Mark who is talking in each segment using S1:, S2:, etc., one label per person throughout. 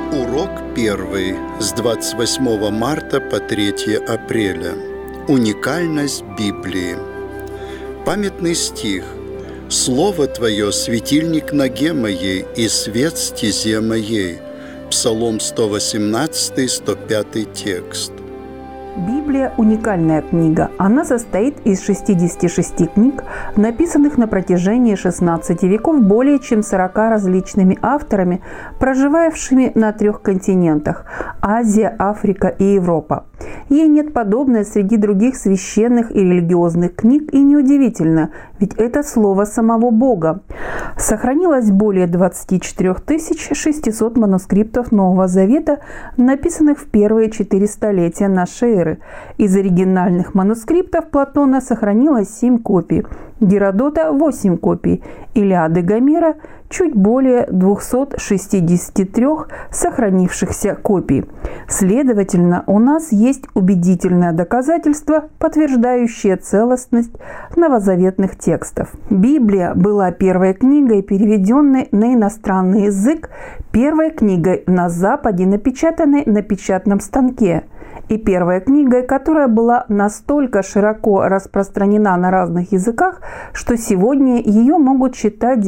S1: Урок 1 с 28 марта по 3 апреля. Уникальность Библии. Памятный стих. «Слово Твое – светильник ноге моей и свет стезе моей». Псалом 118, 105 текст.
S2: Библия – уникальная книга. Она состоит из 66 книг, написанных на протяжении 16 веков более чем 40 различными авторами, проживавшими на 3 континентах – Азия, Африка и Европа. Ей нет подобной среди других священных и религиозных книг, и неудивительно, ведь это слово самого Бога. Сохранилось более 24 600 манускриптов Нового Завета, написанных в первые 4 столетия нашей эры. Из оригинальных манускриптов Платона сохранилось 7 копий, Геродота – 8 копий, Илиады Гомера – чуть более 263 сохранившихся копий. Следовательно, у нас есть убедительное доказательство, подтверждающее целостность новозаветных текстов. Библия была первой книгой, переведенной на иностранный язык, первой книгой на Западе, напечатанной на печатном станке, и первой книгой, которая была настолько широко распространена на разных языках, что сегодня ее могут читать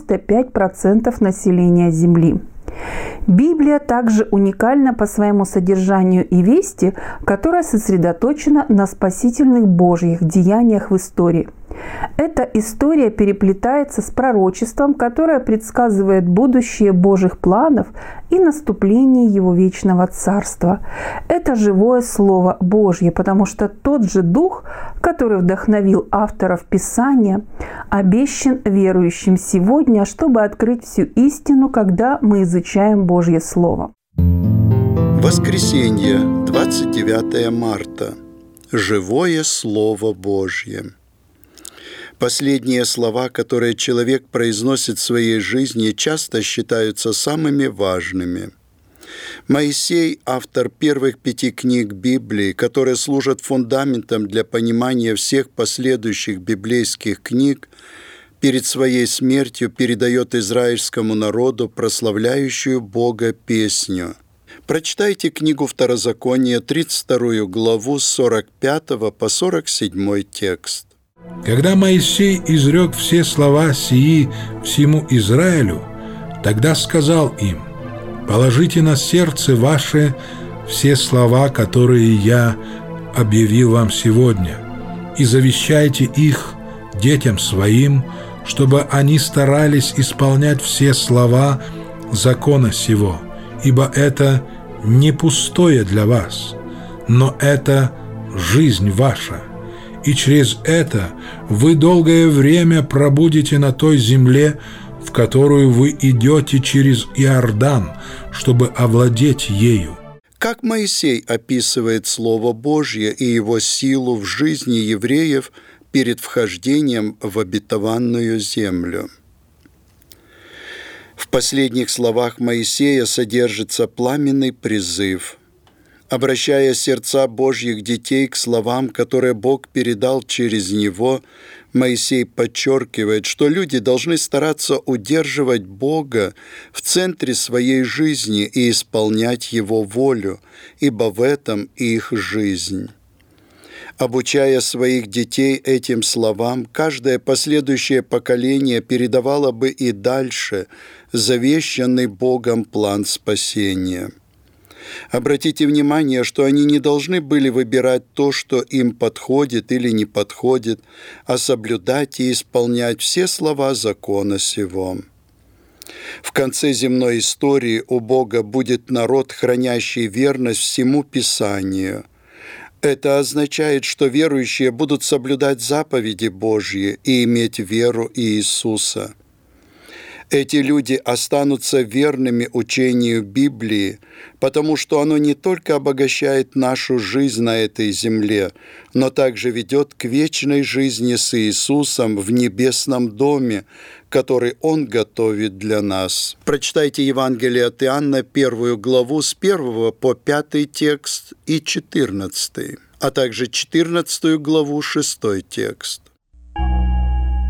S2: 95% населения Земли. Библия также уникальна по своему содержанию и вести, которая сосредоточена на спасительных Божьих деяниях в истории. Эта история переплетается с пророчеством, которое предсказывает будущее Божьих планов и наступление Его вечного царства. Это живое Слово Божье, потому что тот же Дух, который вдохновил авторов Писания, обещан верующим сегодня, чтобы открыть всю истину, когда мы изучаем Божье Слово.
S1: Воскресенье, 29 марта. Живое Слово Божье. Последние слова, которые человек произносит в своей жизни, часто считаются самыми важными. Моисей – автор первых 5 книг Библии, которые служат фундаментом для понимания всех последующих библейских книг, перед своей смертью передает израильскому народу прославляющую Бога песню. Прочитайте книгу Второзакония, 32 главу, с 45 по 47 текст.
S3: Когда Моисей изрек все слова сии всему Израилю, тогда сказал им: «Положите на сердце ваше все слова, которые я объявил вам сегодня, и завещайте их детям своим, чтобы они старались исполнять все слова закона сего, ибо это не пустое для вас, но это жизнь ваша. И через это вы долгое время пробудете на той земле, в которую вы идете через Иордан, чтобы овладеть ею».
S1: Как Моисей описывает Слово Божье и его силу в жизни евреев перед вхождением в обетованную землю? В последних словах Моисея содержится пламенный призыв. Обращая сердца Божьих детей к словам, которые Бог передал через него, Моисей подчеркивает, что люди должны стараться удерживать Бога в центре своей жизни и исполнять Его волю, ибо в этом их жизнь. Обучая своих детей этим словам, каждое последующее поколение передавало бы и дальше завещанный Богом план спасения. Обратите внимание, что они не должны были выбирать то, что им подходит или не подходит, а соблюдать и исполнять все слова закона сего. В конце земной истории у Бога будет народ, хранящий верность всему Писанию. Это означает, что верующие будут соблюдать заповеди Божьи и иметь веру Иисуса. Эти люди останутся верными учению Библии, потому что оно не только обогащает нашу жизнь на этой земле, но также ведет к вечной жизни с Иисусом в небесном доме, который Он готовит для нас. Прочитайте Евангелие от Иоанна, 1 главу, с 1 по 5 текст и 14, а также 14 главу, 6 текст.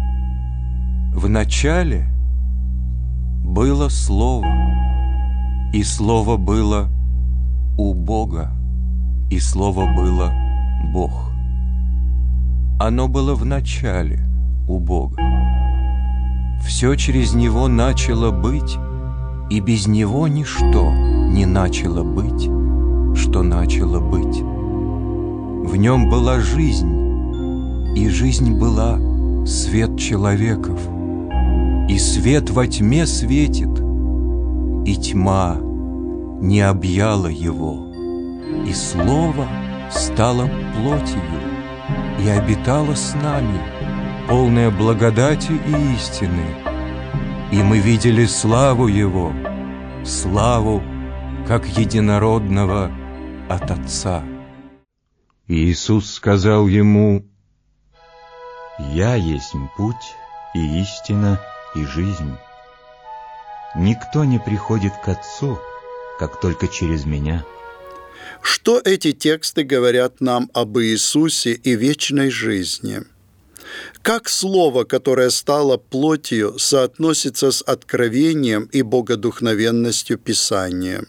S4: В начале было Слово, И Слово было у Бога, и Слово было Бог. Оно было в начале у Бога. Все через Него начало быть, и без Него ничто не начало быть, что начало быть. В Нем была жизнь, и жизнь была свет человеков. И свет во тьме светит, и тьма не объяла Его. И Слово стало плотью и обитало с нами, полное благодати и истины. И мы видели славу Его, славу, как единородного от Отца. И Иисус сказал ему: «Я есть путь и истина и жизнь. Никто не приходит к Отцу, как только через Меня».
S1: Что эти тексты говорят нам об Иисусе и вечной жизни? Как Слово, которое стало плотью, соотносится с откровением и богодухновенностью Писания?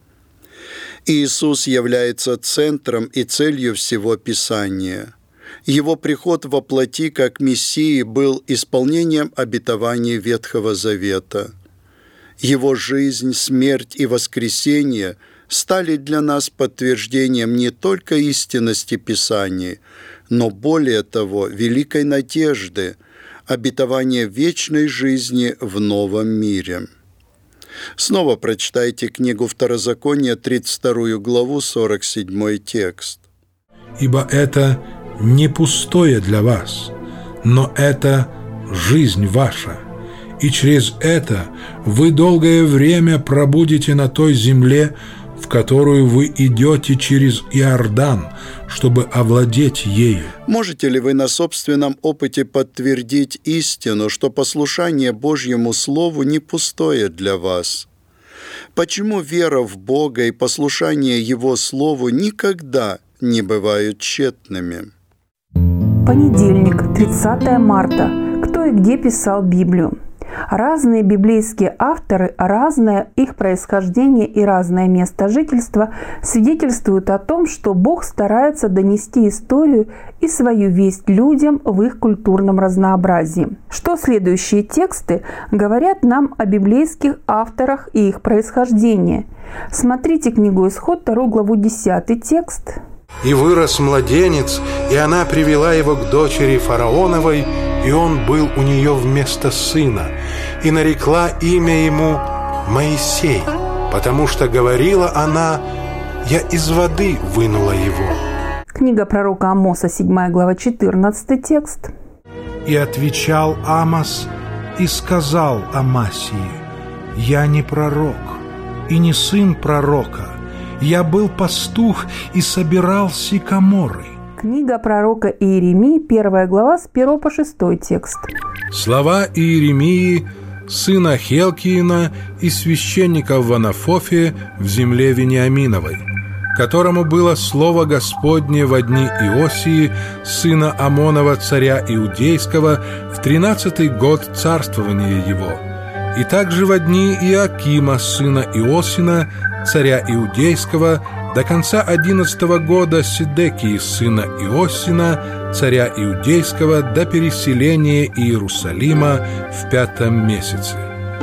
S1: Иисус является центром и целью всего Писания. Его приход во плоти как Мессии был исполнением обетований Ветхого Завета. Его жизнь, смерть и воскресение стали для нас подтверждением не только истинности Писаний, но более того, великой надежды, обетования вечной жизни в новом мире. Снова прочитайте книгу Второзакония, 32 главу, 47 текст.
S3: «Ибо это не пустое для вас, но это жизнь ваша, и через это вы долгое время пробудете на той земле, в которую вы идете через Иордан, чтобы овладеть ею».
S1: Можете ли вы на собственном опыте подтвердить истину, что послушание Божьему Слову не пустое для вас? Почему вера в Бога и послушание Его Слову никогда не бывают тщетными?
S2: Понедельник, 30 марта. Кто и где писал Библию? Разные библейские авторы, разное их происхождение и разное место жительства свидетельствуют о том, что Бог старается донести историю и свою весть людям в их культурном разнообразии. Что следующие тексты говорят нам о библейских авторах и их происхождении? Смотрите книгу Исход, 2 главу, 10 текст.
S5: «И вырос младенец, и она привела его к дочери фараоновой, и он был у нее вместо сына, и нарекла имя ему Моисей, потому что говорила она: я из воды вынула его».
S2: Книга пророка Амоса, 7 глава, 14 текст.
S3: «И отвечал Амос и сказал Амасии: я не пророк и не сын пророка, я был пастух и собирал сикаморы».
S2: Книга пророка Иеремии, 1 глава, с 1 по 6 текст.
S3: Слова Иеремии, сына Хелкиина и священника в Анафофе в земле Вениаминовой, которому было слово Господне во дни Иосии, сына Амонова, царя Иудейского, в 13-й год царствования его, и также во дни Иоакима, сына Иосина, царя Иудейского, до конца 11-го года Сидекии, сына Иосина, царя Иудейского, до переселения Иерусалима в 5-м месяце.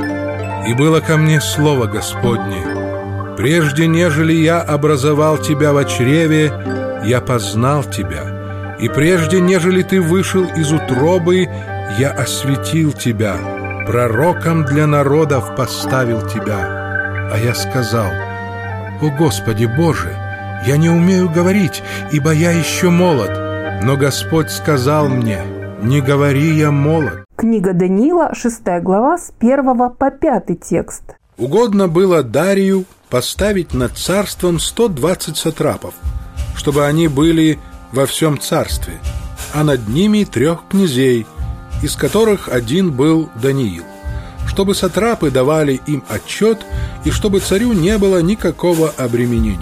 S3: И было ко мне слово Господне: прежде нежели я образовал тебя во чреве, я познал тебя, и прежде нежели ты вышел из утробы, я осветил тебя, пророком для народов поставил тебя. А я сказал: «О Господи Боже, я не умею говорить, ибо я еще молод». Но Господь сказал мне: «Не говори, я молод».
S2: Книга Даниила, 6 глава, с 1 по 5 текст.
S3: «Угодно было Дарию поставить над царством 120 сатрапов, чтобы они были во всем царстве, а над ними 3 князей, из которых один был Даниил, чтобы сатрапы давали им отчет, и чтобы царю не было никакого обременения.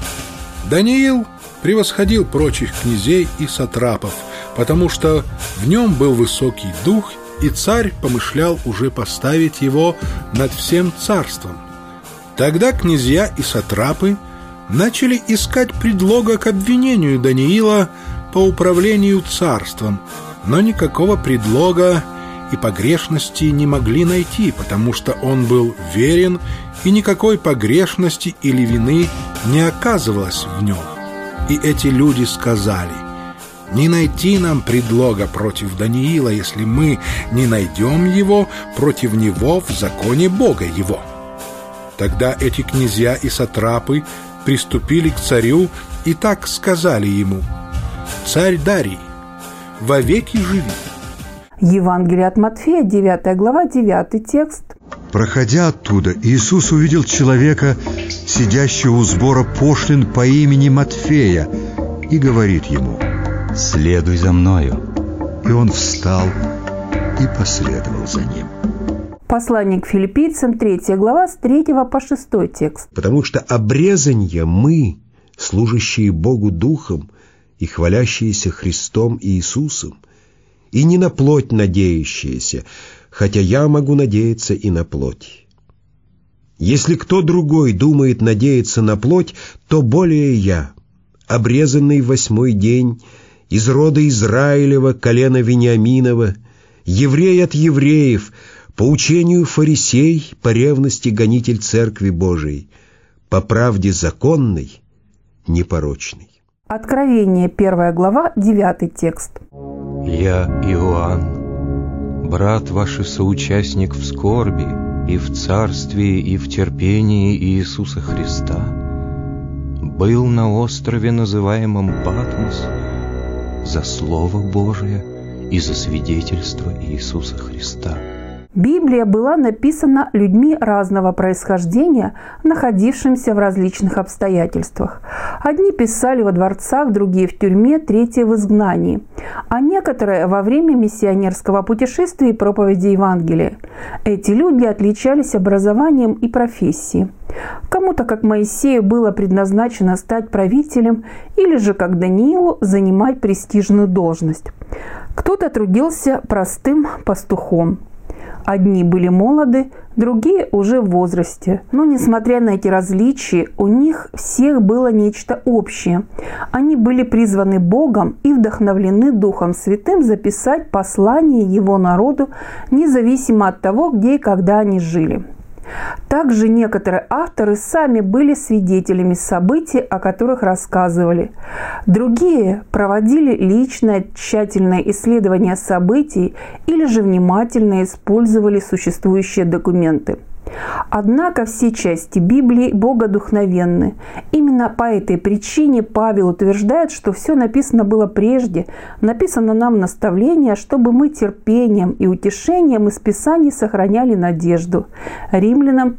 S3: Даниил превосходил прочих князей и сатрапов, потому что в нем был высокий дух, и царь помышлял уже поставить его над всем царством. Тогда князья и сатрапы начали искать предлога к обвинению Даниила по управлению царством, но никакого предлога и погрешности не могли найти, потому что он был верен, и никакой погрешности или вины не оказывалось в нем. И эти люди сказали: «Не найти нам предлога против Даниила, если мы не найдем его против него в законе Бога его». Тогда эти князья и сатрапы приступили к царю и так сказали ему: «Царь Дарий, вовеки живи».
S2: Евангелие от Матфея, 9 глава, 9 текст.
S6: Проходя оттуда, Иисус увидел человека, сидящего у сбора пошлин по имени Матфея, и говорит ему: «Следуй за мною». И он встал и последовал за ним.
S2: Послание к филиппийцам, 3 глава, с 3 по 6 текст.
S7: «Потому что обрезанье мы, служащие Богу Духом и хвалящиеся Христом и Иисусом, и не на плоть надеющиеся, хотя я могу надеяться и на плоть. Если кто другой думает надеяться на плоть, то более я, обрезанный в 8-й день, из рода Израилева, колена Вениаминова, еврей от евреев, по учению фарисей, по ревности гонитель Церкви Божией, по правде законной, непорочной».
S2: Откровение, 1 глава, 9 текст.
S4: «Я, Иоанн, брат ваш и соучастник в скорби, и в царстве, и в терпении Иисуса Христа, был на острове, называемом Патмос, за Слово Божие и за свидетельство Иисуса Христа».
S2: Библия была написана людьми разного происхождения, находившимися в различных обстоятельствах. Одни писали во дворцах, другие в тюрьме, третьи в изгнании, а некоторые во время миссионерского путешествия и проповеди Евангелия. Эти люди отличались образованием и профессией. Кому-то, как Моисею, было предназначено стать правителем или же, как Даниилу, занимать престижную должность. Кто-то трудился простым пастухом. Одни были молоды, другие уже в возрасте. Но, несмотря на эти различия, у них всех было нечто общее. Они были призваны Богом и вдохновлены Духом Святым записать послание Его народу, независимо от того, где и когда они жили. Также некоторые авторы сами были свидетелями событий, о которых рассказывали. Другие проводили личное тщательное исследование событий или же внимательно использовали существующие документы. Однако все части Библии богодухновенны. Именно по этой причине Павел утверждает, что все написано было прежде, написано нам наставление, чтобы мы терпением и утешением из Писаний сохраняли надежду. Римлянам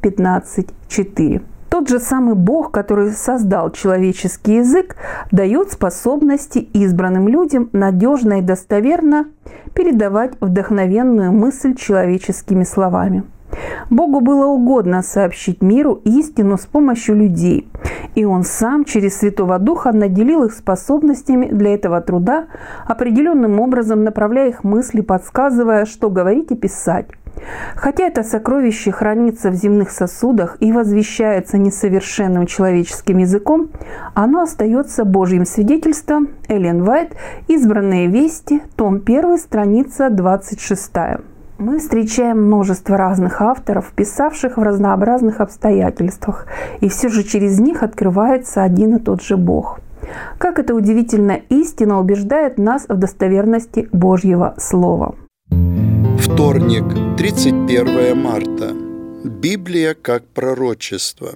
S2: 15:4. Тот же самый Бог, который создал человеческий язык, дает способности избранным людям надежно и достоверно передавать вдохновенную мысль человеческими словами. Богу было угодно сообщить миру истину с помощью людей, и Он сам через Святого Духа наделил их способностями для этого труда, определенным образом направляя их мысли, подсказывая, что говорить и писать. Хотя это сокровище хранится в земных сосудах и возвещается несовершенным человеческим языком, оно остается Божьим свидетельством. Эллен Уайт, «Избранные вести», том 1, страница 26. Мы встречаем множество разных авторов, писавших в разнообразных обстоятельствах, и все же через них открывается один и тот же Бог. Как эта удивительная истина убеждает нас в достоверности Божьего Слова.
S1: Вторник, 31 марта. Библия как пророчество.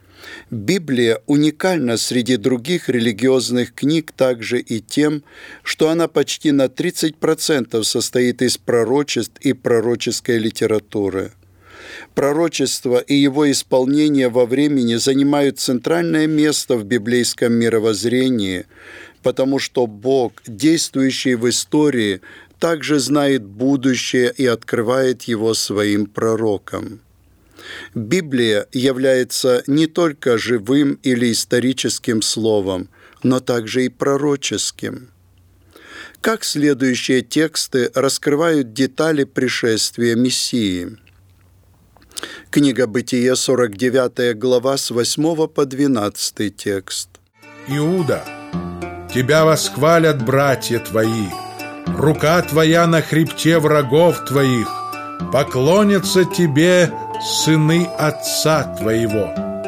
S1: Библия уникальна среди других религиозных книг также и тем, что она почти на 30% состоит из пророчеств и пророческой литературы. Пророчество и его исполнение во времени занимают центральное место в библейском мировоззрении, потому что Бог, действующий в истории, также знает будущее и открывает его своим пророкам. Библия является не только живым или историческим словом, но также и пророческим. Как следующие тексты раскрывают детали пришествия Мессии. Книга Бытие, 49 глава, с 8 по 12 текст.
S3: Иуда, тебя восхвалят братья твои, рука твоя на хребте врагов твоих, поклонятся тебе сыны отца твоего.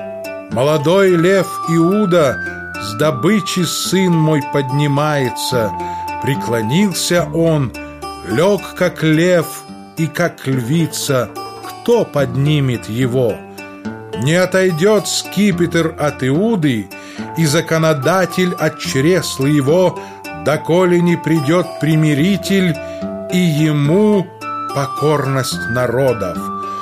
S3: Молодой лев Иуда, с добычи сын мой поднимается, преклонился он, лег как лев и как львица, кто поднимет его? Не отойдет скипетр от Иуды, и законодатель от чресла его, доколе не придет примиритель, и ему покорность народов.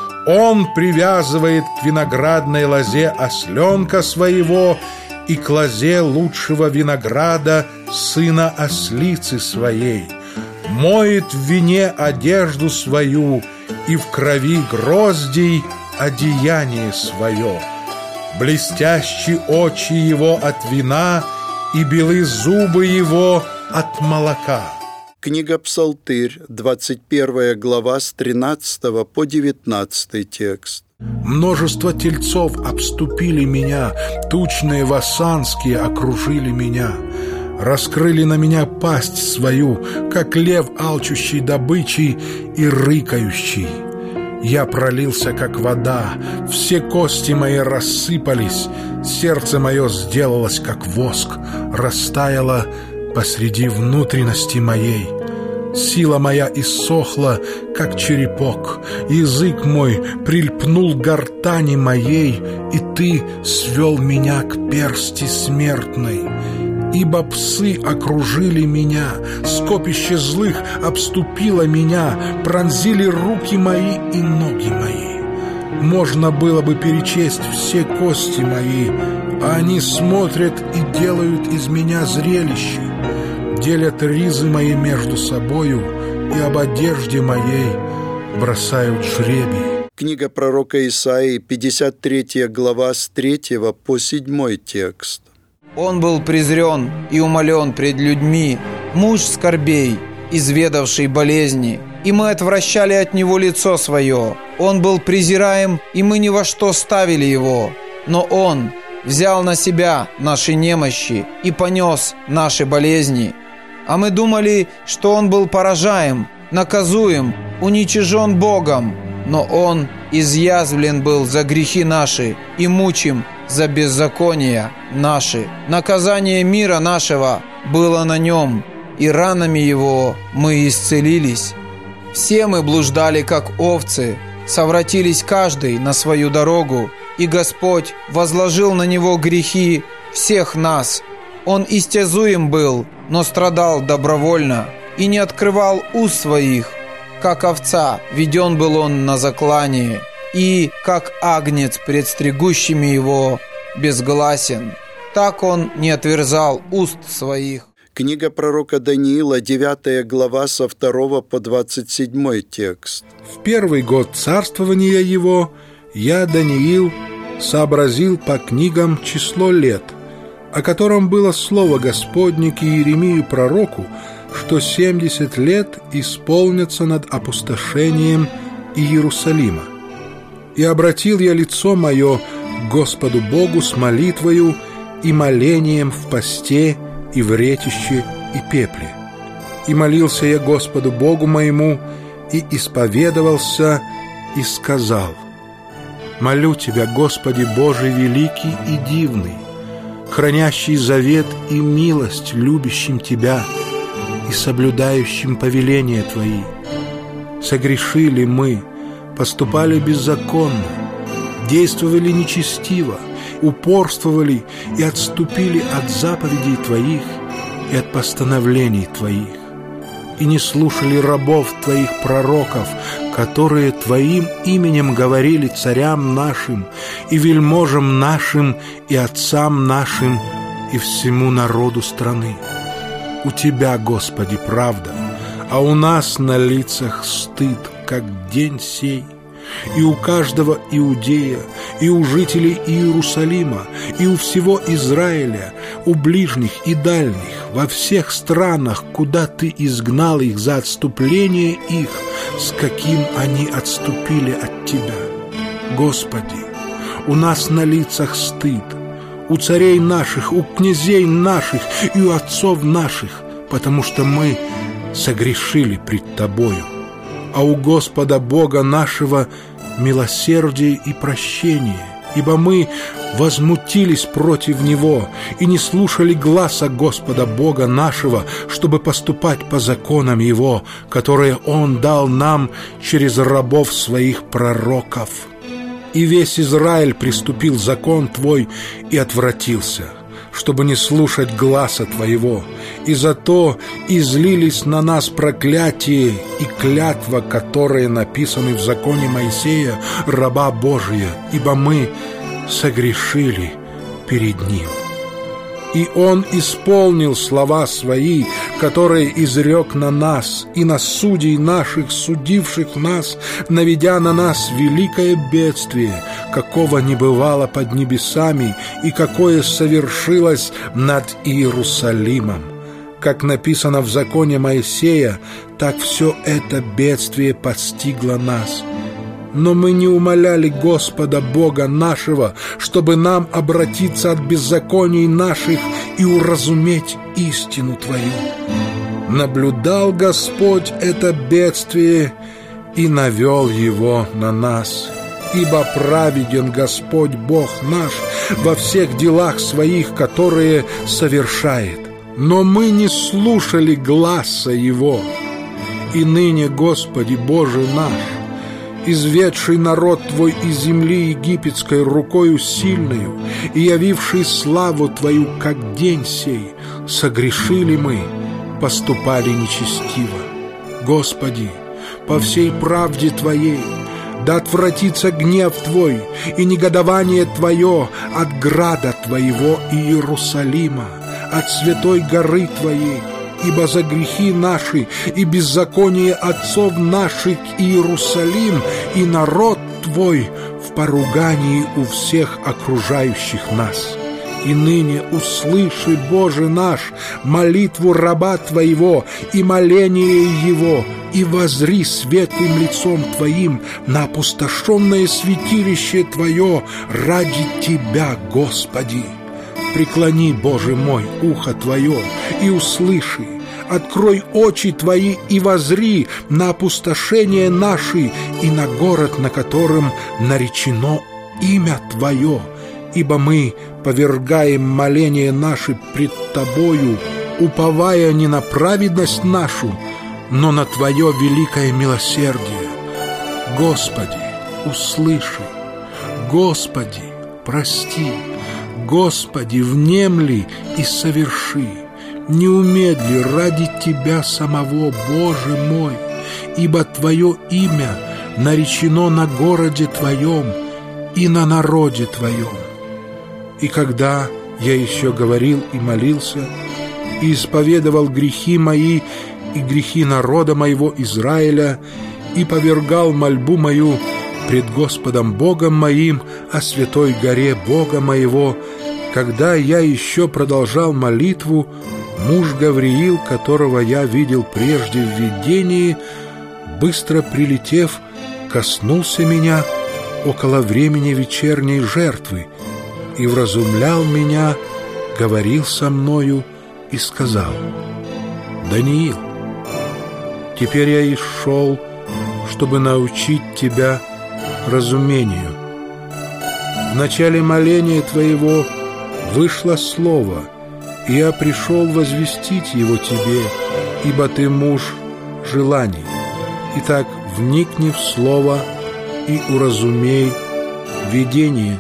S3: Он привязывает к виноградной лозе осленка своего и к лозе лучшего винограда сына ослицы своей. Моет в вине одежду свою и в крови гроздей одеяние свое. Блестящие очи его от вина и белы зубы его от молока.
S1: Книга Псалтырь, 21 глава, с 13 по 19 текст.
S3: Множество тельцов обступили меня, тучные вассанские окружили меня. Раскрыли на меня пасть свою, как лев, алчущий добычей и рыкающий. Я пролился, как вода, все кости мои рассыпались, сердце мое сделалось, как воск, растаяло посреди внутренности моей. Сила моя иссохла, как черепок, язык мой прильпнул к гортани моей, и ты свел меня к персти смертной. Ибо псы окружили меня, скопище злых обступило меня, пронзили руки мои и ноги мои. Можно было бы перечесть все кости мои, а они смотрят и делают из меня зрелище, делят ризы мои между собою и об одежде моей бросают жребий.
S1: Книга пророка Исаии, 53 глава, с 3 по 7 текст.
S8: Он был презрен и умолен пред людьми, муж скорбей, изведавший болезни, и мы отвращали от него лицо свое. Он был презираем, и мы ни во что ставили его. Но он взял на себя наши немощи и понес наши болезни. А мы думали, что он был поражаем, наказуем, уничижен Богом. Но он изъязвлен был за грехи наши и мучим за беззакония наши. Наказание мира нашего было на нем, и ранами его мы исцелились. Все мы блуждали, как овцы, совратились каждый на свою дорогу, и Господь возложил на него грехи всех нас. Он истязуем был, но страдал добровольно, и не открывал уст своих. Как овца веден был он на заклание, и, как агнец пред стригущими его, безгласен. Так он не отверзал уст своих.
S1: Книга пророка Даниила, 9 глава, со 2 по 27 текст.
S3: В первый год царствования его я, Даниил, сообразил по книгам число лет, о котором было слово Господне к Иеремию пророку, что 70 лет исполнятся над опустошением Иерусалима. И обратил я лицо мое к Господу Богу с молитвою и молением в посте и в ретище и пепле. И молился я Господу Богу моему, и исповедовался, и сказал: «Молю Тебя, Господи Боже великий и дивный, хранящий завет и милость любящим Тебя и соблюдающим повеления Твои. Согрешили мы, поступали беззаконно, действовали нечестиво, упорствовали и отступили от заповедей Твоих и от постановлений Твоих, и не слушали рабов Твоих пророков, которые Твоим именем говорили царям нашим и вельможам нашим и отцам нашим и всему народу страны. У Тебя, Господи, правда, а у нас на лицах стыд, как день сей. И у каждого иудея, и у жителей Иерусалима, и у всего Израиля, у ближних и дальних, во всех странах, куда Ты изгнал их за отступление их, с каким они отступили от Тебя. Господи, у нас на лицах стыд, у царей наших, у князей наших и у отцов наших, потому что мы согрешили пред Тобою. А у Господа Бога нашего милосердие и прощение, ибо мы возмутились против Него и не слушали гласа Господа Бога нашего, чтобы поступать по законам Его, которые Он дал нам через рабов Своих пророков. И весь Израиль приступил закон Твой и отвратился, чтобы не слушать гласа Твоего, и зато излились на нас проклятие и клятва, которые написаны в законе Моисея, раба Божия, ибо мы согрешили перед Ним. И Он исполнил слова Свои, которые изрек на нас и на судей наших, судивших нас, наведя на нас великое бедствие, какого не бывало под небесами и какое совершилось над Иерусалимом. Как написано в законе Моисея, так все это бедствие постигло нас. Но мы не умоляли Господа Бога нашего, чтобы нам обратиться от беззаконий наших и уразуметь истину Твою. Наблюдал Господь это бедствие и навел его на нас. Ибо праведен Господь Бог наш во всех делах Своих, которые совершает. Но мы не слушали гласа Его. И ныне, Господи Боже наш, изведший народ Твой из земли египетской рукою сильною и явивший славу Твою, как день сей, согрешили мы, поступали нечестиво. Господи, по всей правде Твоей, да отвратится гнев Твой и негодование Твое от града Твоего Иерусалима, от святой горы Твоей, ибо за грехи наши и беззаконие отцов наших Иерусалим и народ Твой в поругании у всех окружающих нас. И ныне услыши, Боже наш, молитву раба Твоего и моление его, и возри светлым лицом Твоим на опустошенное святилище Твое ради Тебя, Господи. Преклони, Боже мой, ухо Твое и услыши, открой очи Твои и возри на опустошение наши и на город, на котором наречено имя Твое, ибо мы повергаем моления наши пред Тобою, уповая не на праведность нашу, но на Твое великое милосердие. Господи, услыши, Господи, прости, Господи, внемли и соверши, не умедли ради Тебя самого, Боже мой, ибо Твое имя наречено на городе Твоем и на народе Твоем. И когда я еще говорил и молился, и исповедовал грехи мои и грехи народа моего Израиля, и повергал мольбу мою пред Господом Богом моим о святой горе Бога моего, когда я еще продолжал молитву, муж Гавриил, которого я видел прежде в видении, быстро прилетев, коснулся меня около времени вечерней жертвы и вразумлял меня, говорил со мною и сказал: «Даниил, теперь я и шел, чтобы научить тебя разумению. В начале моления твоего вышло слово, и я пришел возвестить его тебе, ибо ты муж желаний. Итак, вникни в слово и уразумей видение.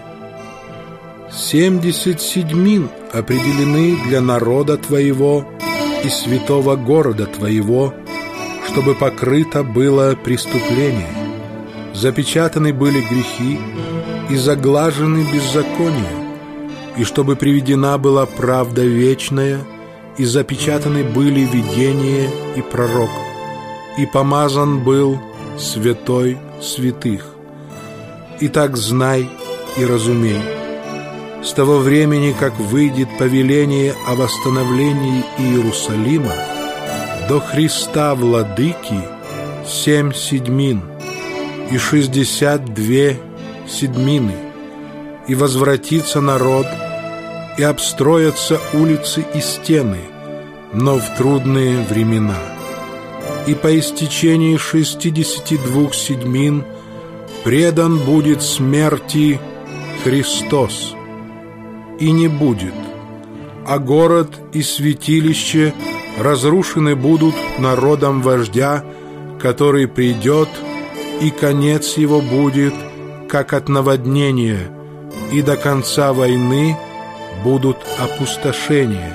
S3: 70 седьмин определены для народа твоего и святого города твоего, чтобы покрыто было преступление. Запечатаны были грехи и заглажены беззакония, и чтобы приведена была правда вечная, и запечатаны были видения и пророк, и помазан был святой святых. Итак, знай и разумей. С того времени, как выйдет повеление о восстановлении Иерусалима, до Христа Владыки 7 седьмин и 62 седьмины, и возвратится народ, и обстроятся улицы и стены, но в трудные времена. И по истечении 62 седьмин предан будет смерти Христос, и не будет, а город и святилище разрушены будут народом вождя, который придет, и конец его будет, как от наводнения, и до конца войны будут опустошения.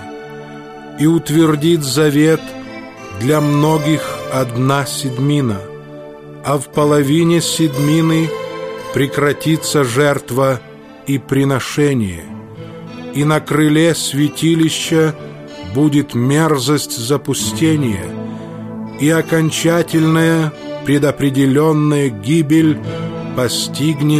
S3: И утвердит завет для многих 1 седьмина, а в половине седьмины прекратится жертва и приношение, и на крыле святилища будет мерзость запустения, и окончательная предопределенная гибель постигнет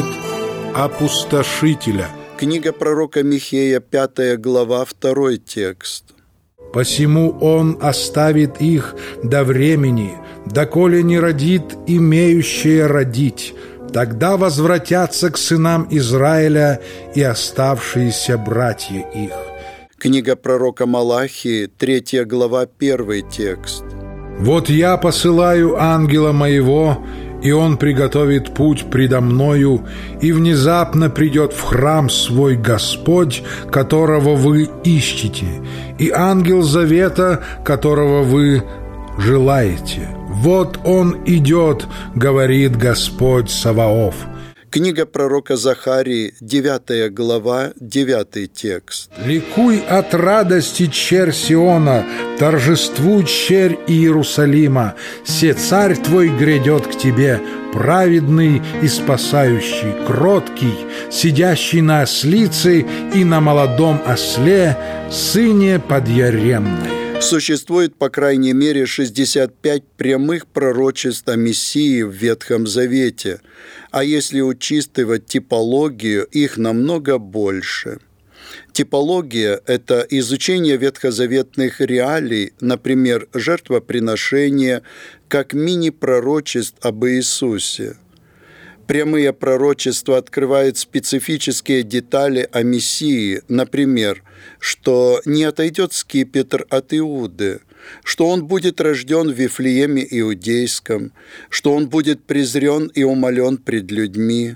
S3: опустошителя.
S1: Книга пророка Михея, 5 глава, 2 текст.
S3: «Посему он оставит их до времени, доколе не родит имеющее родить. Тогда возвратятся к сынам Израиля и оставшиеся братья их».
S1: Книга пророка Малахии, 3 глава, 1 текст.
S3: «Вот я посылаю ангела моего, и он приготовит путь предо мною, и внезапно придет в храм свой Господь, которого вы ищете, и ангел завета, которого вы желаете. Вот он идет, говорит Господь Саваоф».
S1: Книга пророка Захарии, 9 глава, 9 текст.
S3: «Ликуй от радости, черь Сиона, торжествуй, черь Иерусалима, се царь твой грядет к тебе, праведный и спасающий, кроткий, сидящий на ослице и на молодом осле, сыне подъяремной».
S1: Существует, по крайней мере, 65 прямых пророчеств о Мессии в Ветхом Завете, а если учитывать типологию, их намного больше. Типология – это изучение ветхозаветных реалий, например, жертвоприношения, как мини-пророчеств об Иисусе. Прямые пророчества открывают специфические детали о Мессии, например, что не отойдет скипетр от Иуды, что он будет рожден в Вифлееме Иудейском, что он будет презрен и умолен пред людьми,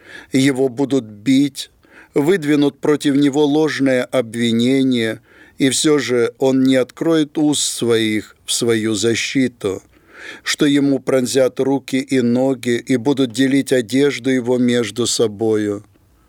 S1: его будут бить, выдвинут против него ложное обвинение, и все же он не откроет уст своих в свою защиту, что ему пронзят руки и ноги и будут делить одежду его между собою.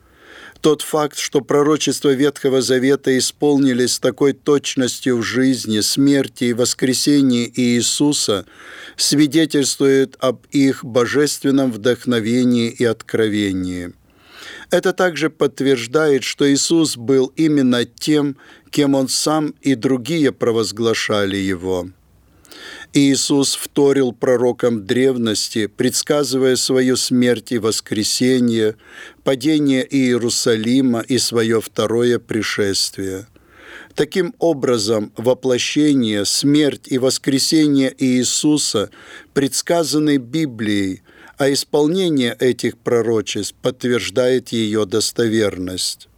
S1: Тот факт, что пророчества Ветхого Завета исполнились с такой точностью в жизни, смерти и воскресении Иисуса, свидетельствует об их божественном вдохновении и откровении. Это также подтверждает, что Иисус был именно тем, кем Он сам и другие провозглашали Его. Иисус вторил пророкам древности, предсказывая свою смерть и воскресение, падение Иерусалима и свое второе пришествие. Таким образом, воплощение, смерть и воскресение Иисуса предсказаны Библией, а исполнение этих пророчеств подтверждает ее достоверность.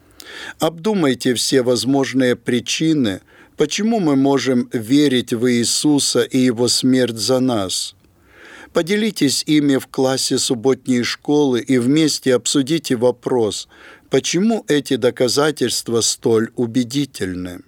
S1: Обдумайте все возможные причины, почему мы можем верить в Иисуса и Его смерть за нас. Поделитесь ими в классе субботней школы и вместе обсудите вопрос, почему эти доказательства столь убедительны.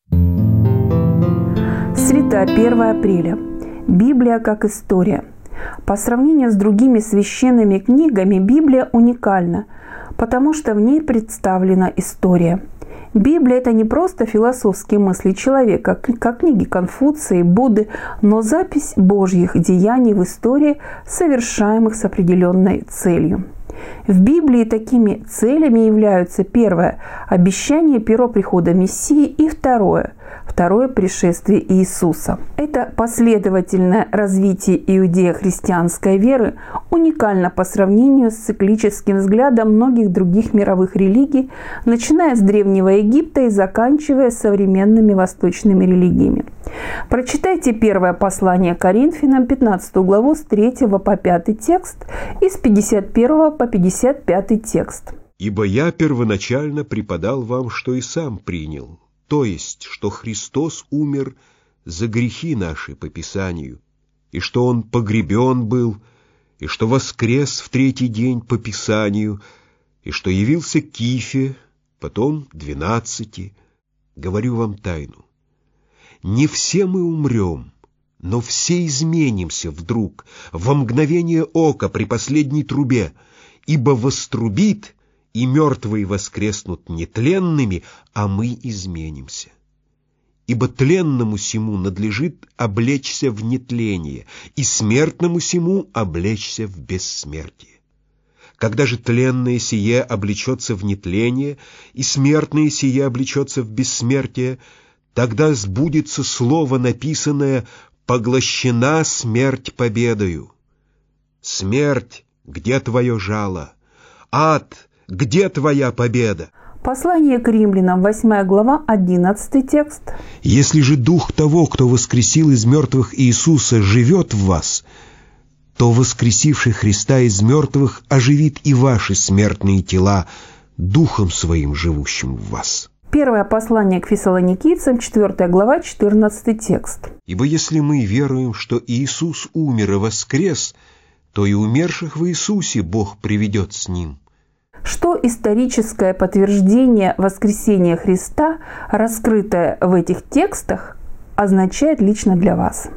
S2: Среда, 1 апреля. Библия как история. По сравнению с другими священными книгами, Библия уникальна, потому что в ней представлена история. Библия – это не просто философские мысли человека, как книги Конфуция и Будды, но запись Божьих деяний в истории, совершаемых с определенной целью. В Библии такими целями являются: первое – обещание первого прихода Мессии, и второе – пришествие Иисуса. Это последовательное развитие иудео-христианской веры уникально по сравнению с циклическим взглядом многих других мировых религий, начиная с Древнего Египта и заканчивая современными восточными религиями. Прочитайте первое послание Коринфянам, 15 главу, с 3 по 5 текст и с 51 по 55 текст.
S7: «Ибо я первоначально преподал вам, что и сам принял, то есть, что Христос умер за грехи наши по Писанию, и что Он погребен был, и что воскрес в третий день по Писанию, и что явился Кифе, потом 12. Говорю вам тайну. Не все мы умрем, но все изменимся вдруг, во мгновение ока при последней трубе, ибо вострубит, и мертвые воскреснут нетленными, а мы изменимся. Ибо тленному сему надлежит облечься в нетление, и смертному сему облечься в бессмертие. Когда же тленное сие облечется в нетление, и смертное сие облечется в бессмертие, тогда сбудется слово, написанное: «Поглощена смерть победою». Смерть, где твое жало? Ад, где твоя победа?
S2: Послание к римлянам, 8 глава, 11 текст.
S7: «Если же дух того, кто воскресил из мертвых Иисуса, живет в вас, то воскресивший Христа из мертвых оживит и ваши смертные тела духом своим, живущим в вас».
S2: Первое послание к Фессалоникийцам, 4 глава, 14 текст.
S7: «Ибо если мы веруем, что Иисус умер и воскрес, то и умерших в Иисусе Бог приведет с Ним».
S2: Что историческое подтверждение воскресения Христа, раскрытое в этих текстах, означает лично для вас?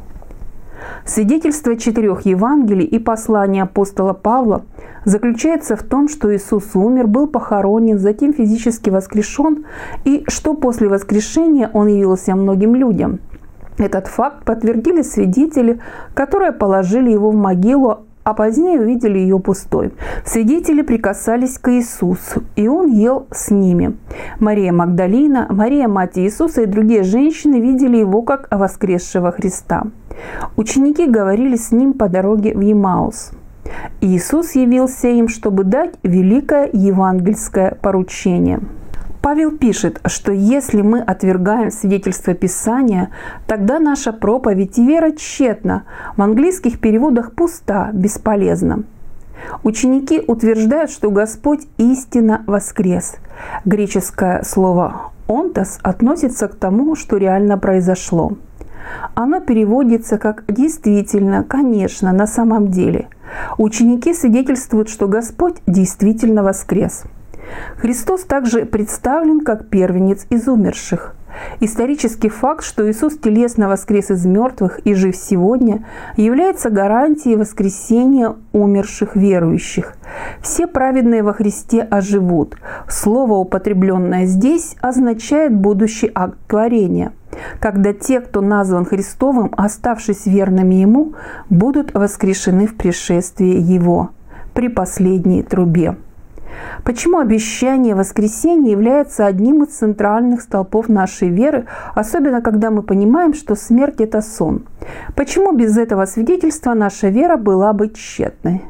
S2: Свидетельство 4 Евангелий и послания апостола Павла заключается в том, что Иисус умер, был похоронен, затем физически воскрешен, и что после воскрешения Он явился многим людям. Этот факт подтвердили свидетели, которые положили Его в могилу, а позднее увидели ее пустой. Свидетели прикасались к Иисусу, и Он ел с ними. Мария Магдалина, Мария, мать Иисуса, и другие женщины видели Его как воскресшего Христа. Ученики говорили с Ним по дороге в Емаус. Иисус явился им, чтобы дать великое евангельское поручение. Павел пишет, что если мы отвергаем свидетельство Писания, тогда наша проповедь и вера тщетна, в английских переводах пуста, бесполезна. Ученики утверждают, что Господь истинно воскрес. Греческое слово «онтос» относится к тому, что реально произошло. Оно переводится как «действительно», «конечно», «на самом деле». Ученики свидетельствуют, что Господь действительно воскрес. Христос также представлен как первенец из умерших. Исторический факт, что Иисус телесно воскрес из мертвых и жив сегодня, является гарантией воскресения умерших верующих. Все праведные во Христе оживут. Слово, употребленное здесь, означает будущий акт творения, когда те, кто назван Христовым, оставшись верными Ему, будут воскрешены в пришествии Его при последней трубе. Почему обещание воскресения является одним из центральных столпов нашей веры, особенно когда мы понимаем, что смерть – это сон? Почему без этого свидетельства наша вера была бы тщетной?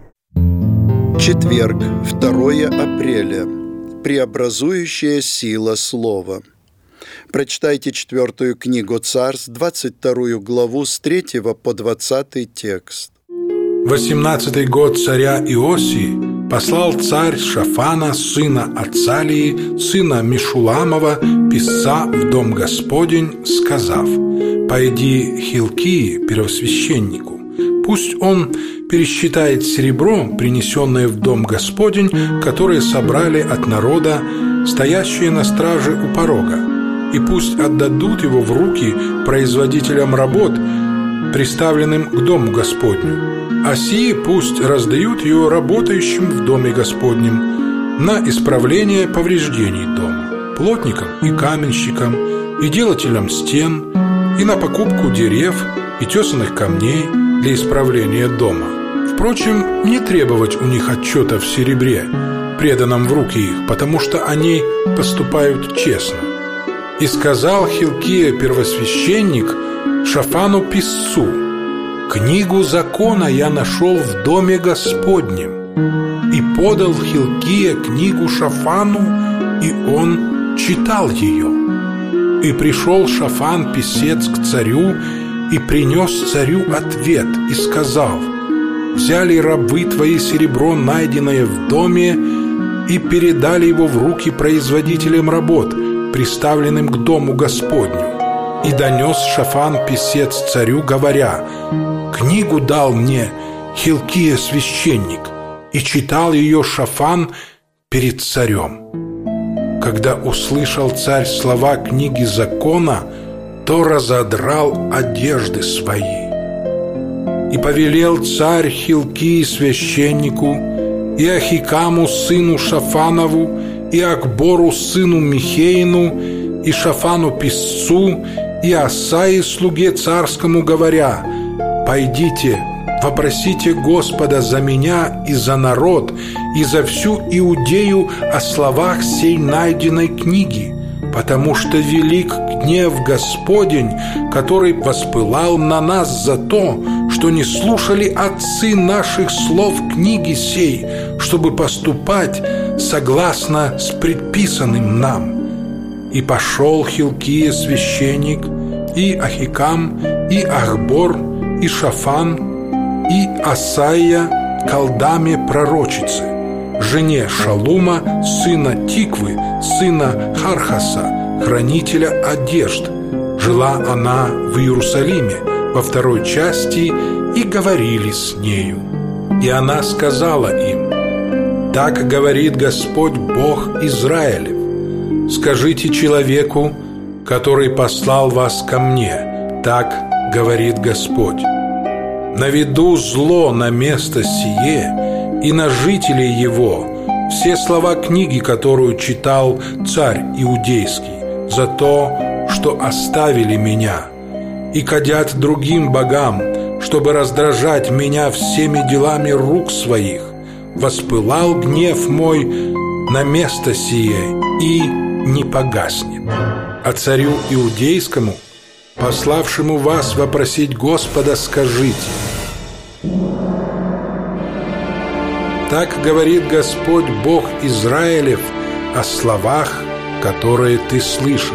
S1: Четверг, 2 апреля. Преобразующая сила слова. Прочитайте 4 книгу Царств, 22 главу, с 3 по 20 текст.
S3: 18-й год царя Иосии послал царь Шафана, сына Ацалии, сына Мешуламова, писца в дом Господень, сказав: «Пойди Хилкии, первосвященнику, пусть он пересчитает серебро, принесенное в дом Господень, которое собрали от народа, стоящие на страже у порога, и пусть отдадут его в руки производителям работ, приставленным к дому Господню, а сии пусть раздают ее работающим в доме Господнем на исправление повреждений дома, плотникам и каменщикам, и делателям стен, и на покупку дерев и тесаных камней для исправления дома. Впрочем, не требовать у них отчета в серебре, преданном в руки их, потому что они поступают честно». И сказал Хилкия первосвященник Шафану писцу: «Книгу закона я нашел в доме Господнем». И подал Хилкия книгу Шафану, и он читал ее.
S5: И пришел Шафан, писец, к царю, и принес царю ответ, и сказал: «Взяли рабы твои серебро, найденное в доме, и передали его в руки производителям работ, приставленным к дому Господню. И донес Шафан, писец, царю, говоря: книгу дал мне Хилкия, священник, и читал ее Шафан перед царем. Когда услышал царь слова книги закона, то разодрал одежды свои. И повелел царь Хилкии, священнику, и Ахикаму, сыну Шафанову, и Акбору, сыну Михеину, и Шафану, писцу, и Асаи, слуге царскому, говоря: «Пойдите, вопросите Господа за меня и за народ, и за всю Иудею о словах сей найденной книги, потому что велик гнев Господень, который воспылал на нас за то, что не слушали отцы наших слов книги сей, чтобы поступать согласно с предписанным нам». И пошел Хилкия, священник, и Ахикам, и Ахбор, и Шафан, и Асаия колдаме пророчице, жене Шалума, сына Тиквы, сына Хархаса, хранителя одежд. Жила она в Иерусалиме во второй части, и говорили с нею. И она сказала им: «Так говорит Господь Бог Израилев: скажите человеку, который послал вас ко мне, так говорит Господь: наведу зло на место сие и на жителей его все слова книги, которую читал царь Иудейский, за то, что оставили меня, и кадят другим богам, чтобы раздражать меня всеми делами рук своих. Воспылал гнев мой на место сие и не погаснет. А царю Иудейскому, пославшему вас вопросить Господа, скажите: так говорит Господь Бог Израилев о словах, которые ты слышал.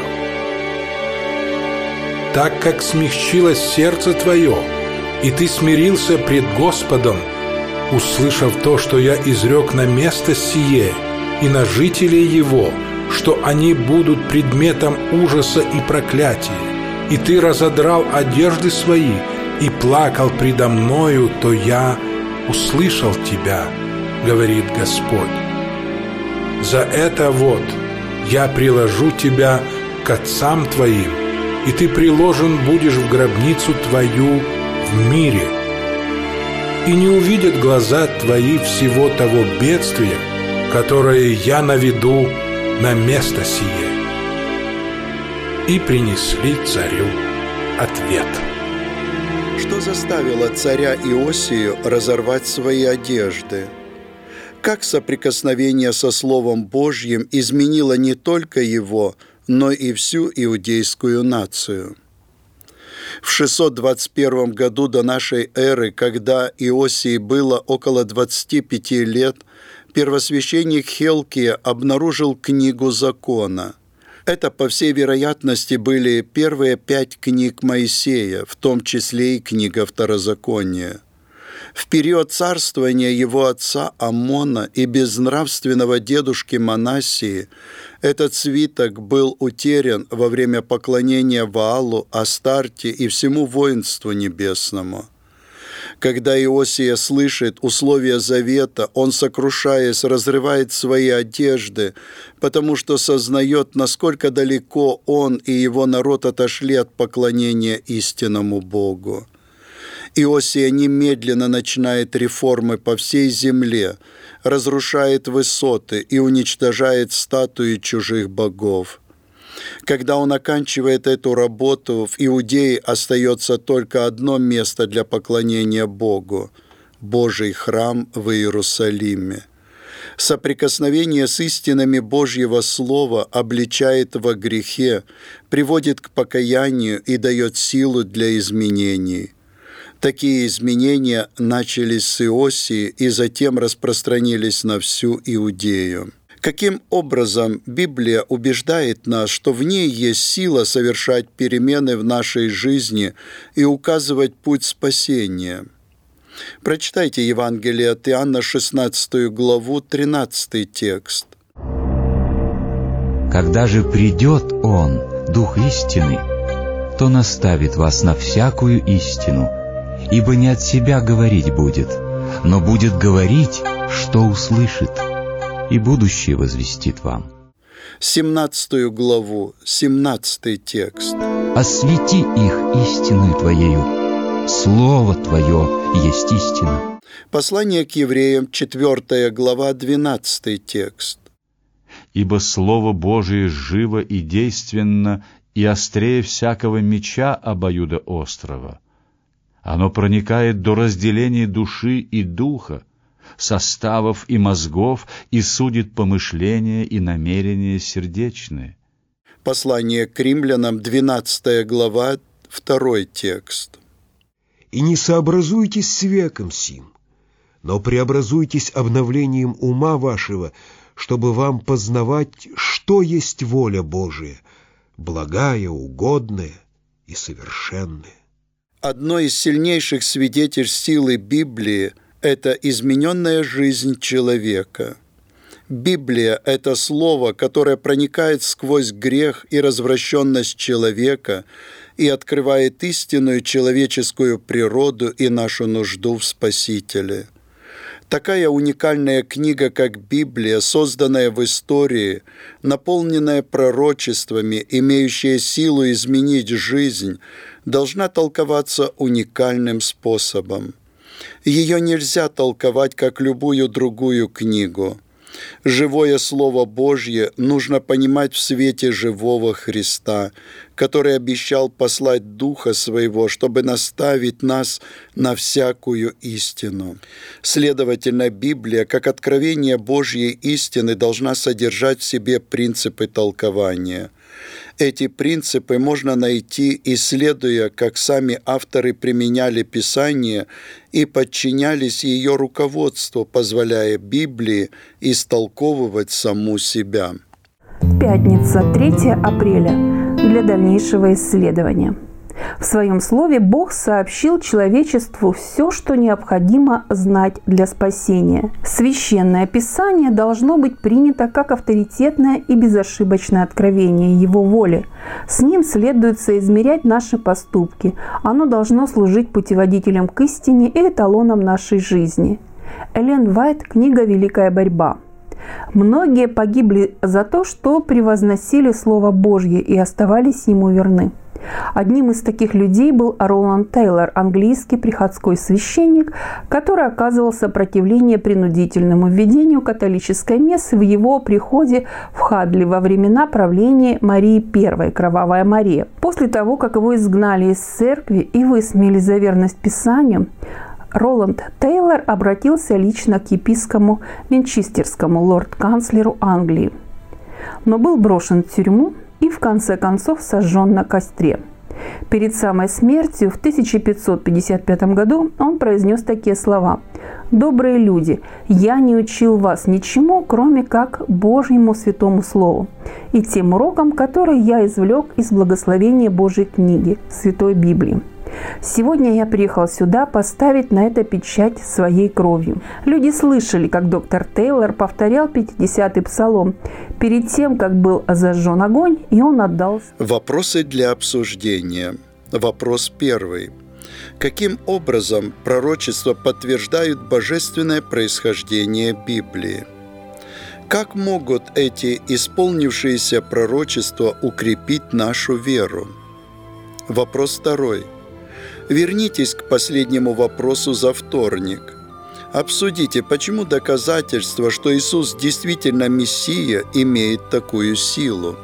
S5: Так как смягчилось сердце твое, и ты смирился пред Господом, услышав то, что я изрек на место сие и на жителей его, что они будут предметом ужаса и проклятия, и ты разодрал одежды свои и плакал предо мною, то я услышал тебя, говорит Господь. За это вот я приложу тебя к отцам твоим, и ты приложен будешь в гробницу твою в мире. И не увидят глаза твои всего того бедствия, которое я наведу на место сие». И принесли царю ответ.
S1: Что заставило царя Иосию разорвать свои одежды? Как соприкосновение со Словом Божьим изменило не только его, но и всю иудейскую нацию? В 621 году до нашей эры, когда Иосии было около 25 лет, первосвященник Хилкия обнаружил книгу закона. Это, по всей вероятности, были первые 5 книг Моисея, в том числе и книга Второзакония. В период царствования его отца Амона и безнравственного дедушки Манассии этот свиток был утерян во время поклонения Ваалу, Астарте и всему воинству небесному. Когда Иосия слышит условия завета, он, сокрушаясь, разрывает свои одежды, потому что сознает, насколько далеко он и его народ отошли от поклонения истинному Богу. Иосия немедленно начинает реформы по всей земле, разрушает высоты и уничтожает статуи чужих богов. Когда он оканчивает эту работу, в Иудее остается только одно место для поклонения Богу – Божий храм в Иерусалиме. Соприкосновение с истинами Божьего Слова обличает во грехе, приводит к покаянию и дает силу для изменений. Такие изменения начались с Иосии и затем распространились на всю Иудею. Каким образом Библия убеждает нас, что в ней есть сила совершать перемены в нашей жизни и указывать путь спасения? Прочитайте Евангелие от Иоанна, 16 главу, 13 текст.
S4: «Когда же придет Он, Дух истины, то наставит вас на всякую истину, ибо не от себя говорить будет, но будет говорить, что услышит, и будущее возвестит вам».
S1: 17 главу, 17 текст.
S4: «Освети их истиною Твоею, Слово Твое есть истина».
S1: Послание к евреям, 4 глава, 12 текст.
S9: «Ибо Слово Божие живо и действенно, и острее всякого меча обоюдоострого. Оно проникает до разделения души и духа, составов и мозгов, и судит помышления и намерения сердечные».
S1: Послание к римлянам, 12 глава, 2 текст.
S7: «И не сообразуйтесь с веком сим, но преобразуйтесь обновлением ума вашего, чтобы вам познавать, что есть воля Божия, благая, угодная и совершенная».
S1: Одно из сильнейших свидетельств силы Библии – это измененная жизнь человека. Библия – это слово, которое проникает сквозь грех и развращенность человека и открывает истинную человеческую природу и нашу нужду в Спасителе. Такая уникальная книга, как Библия, созданная в истории, наполненная пророчествами, имеющая силу изменить жизнь, должна толковаться уникальным способом. Ее нельзя толковать, как любую другую книгу. Живое Слово Божье нужно понимать в свете живого Христа, который обещал послать Духа Своего, чтобы наставить нас на всякую истину. Следовательно, Библия, как откровение Божьей истины, должна содержать в себе принципы толкования. Эти принципы можно найти, исследуя, как сами авторы применяли Писание и подчинялись ее руководству, позволяя Библии истолковывать саму себя.
S2: Пятница, 3 апреля. Для дальнейшего исследования. В своем слове Бог сообщил человечеству все, что необходимо знать для спасения. Священное Писание должно быть принято как авторитетное и безошибочное откровение Его воли. С ним следует соизмерять наши поступки. Оно должно служить путеводителем к истине и эталоном нашей жизни. Эллен Уайт, книга «Великая борьба». Многие погибли за то, что превозносили Слово Божье и оставались ему верны. Одним из таких людей был Роланд Тейлор, английский приходской священник, который оказывал сопротивление принудительному введению католической мессы в его приходе в Хадли во времена правления Марии I, Кровавая Мария. После того, как его изгнали из церкви и высмеяли за верность Писанию, Роланд Тейлор обратился лично к епископу Винчестерскому, лорд-канцлеру Англии, но был брошен в тюрьму и в конце концов сожжен на костре. Перед самой смертью в 1555 году он произнес такие слова: «Добрые люди, я не учил вас ничему, кроме как Божьему святому слову и тем урокам, которые я извлек из благословения Божьей книги, Святой Библии. Сегодня я приехал сюда поставить на это печать своей кровью». Люди слышали, как доктор Тейлор повторял 50-й псалом перед тем, как был зажжен огонь, и он отдался.
S1: Вопросы для обсуждения. Вопрос первый. Каким образом пророчества подтверждают божественное происхождение Библии? Как могут эти исполнившиеся пророчества укрепить нашу веру? Вопрос второй. Вернитесь к последнему вопросу за вторник. Обсудите, почему доказательство, что Иисус действительно Мессия, имеет такую силу.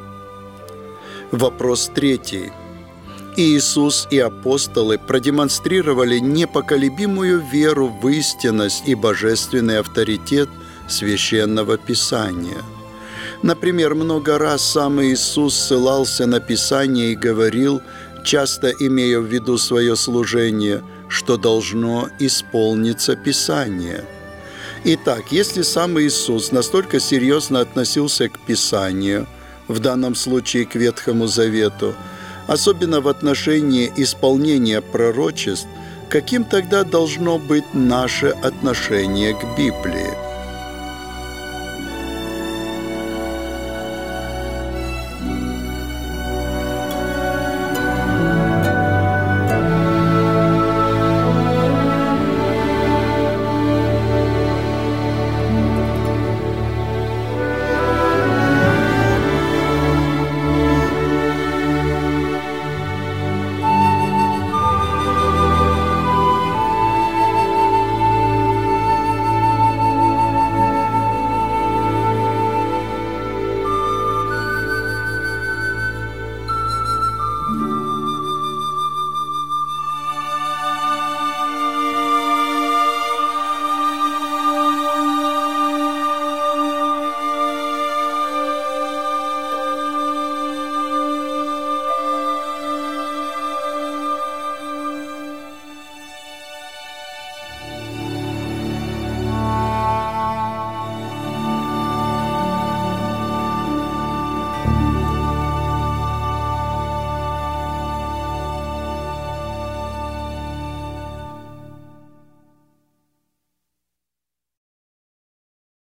S1: Вопрос третий. Иисус и апостолы продемонстрировали непоколебимую веру в истинность и божественный авторитет Священного Писания. Например, много раз сам Иисус ссылался на Писание и говорил, часто имея в виду свое служение, что должно исполниться Писание. Итак, если сам Иисус настолько серьезно относился к Писанию, в данном случае к Ветхому Завету, особенно в отношении исполнения пророчеств, каким тогда должно быть наше отношение к Библии?